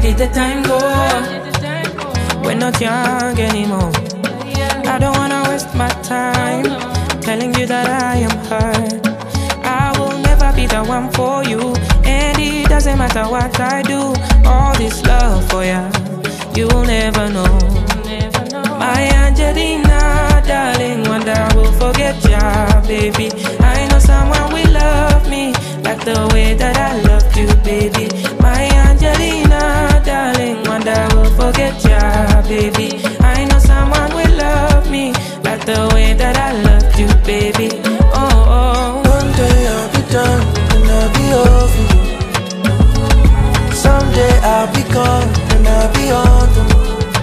did the time go? We're not young anymore. I don't wanna waste my time telling you that I am hurt. I will never be the one for you, and it doesn't matter what I do. All this love for ya, you'll never know. My Angelina, darling, one day I will forget ya, baby. I know someone will love me like the way that I loved you, baby. My Angelina, darling, one day I will forget ya, baby. I know someone will love me like the way that I loved you, baby. Oh, oh. One day I'll be done and I'll be over you. Someday I'll be gone and I'll be on the move.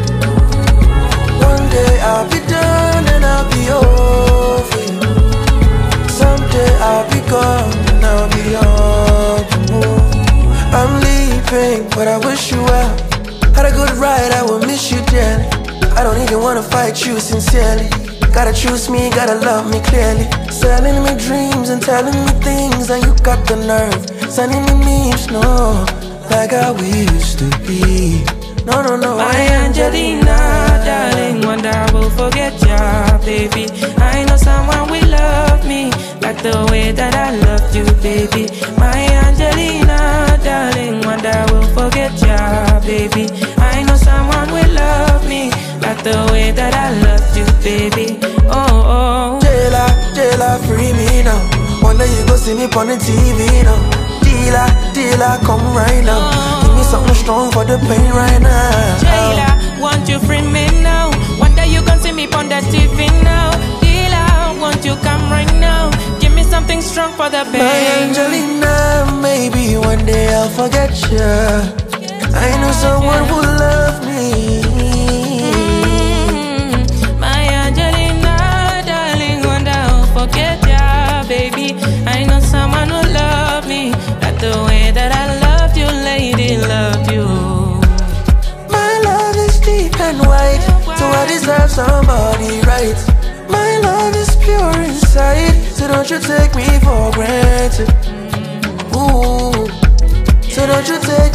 One day I'll be done and I'll be over you. Someday I'll be gone and I'll be on the move. I'm leaving, but I wish you well. Had a good ride, I will miss you dearly. I don't even wanna fight you sincerely. Gotta choose me, gotta love me clearly. Selling me dreams and telling me things, and you got the nerve sending me memes, no, like how we used to be. No, no, no. My Angelina, darling, one day I will forget ya, baby. I know someone will love me like the way that I loved you, baby. My Angelina, darling, one day I will forget ya, baby. I know someone will love me like the way that I loved you, baby. Oh, oh. Jailer, jailer, free me now. One day you go see me on the TV now. Dealer, dealer, come right now. Give me something strong for the pain right now. Jailer, won't you free me now? One day you gon' see me on the TV now. Dealer, won't you come right now? Give me something strong for the pain. My Angelina, maybe one day I'll forget you. I know someone who love me. My Angelina, darling, one day I'll forget ya, baby. I know someone who love me like the way that I loved you, lady, loved you. My love is deep and wide, so I deserve somebody right. My love is pure inside, so don't you take me for granted. Ooh, so don't you take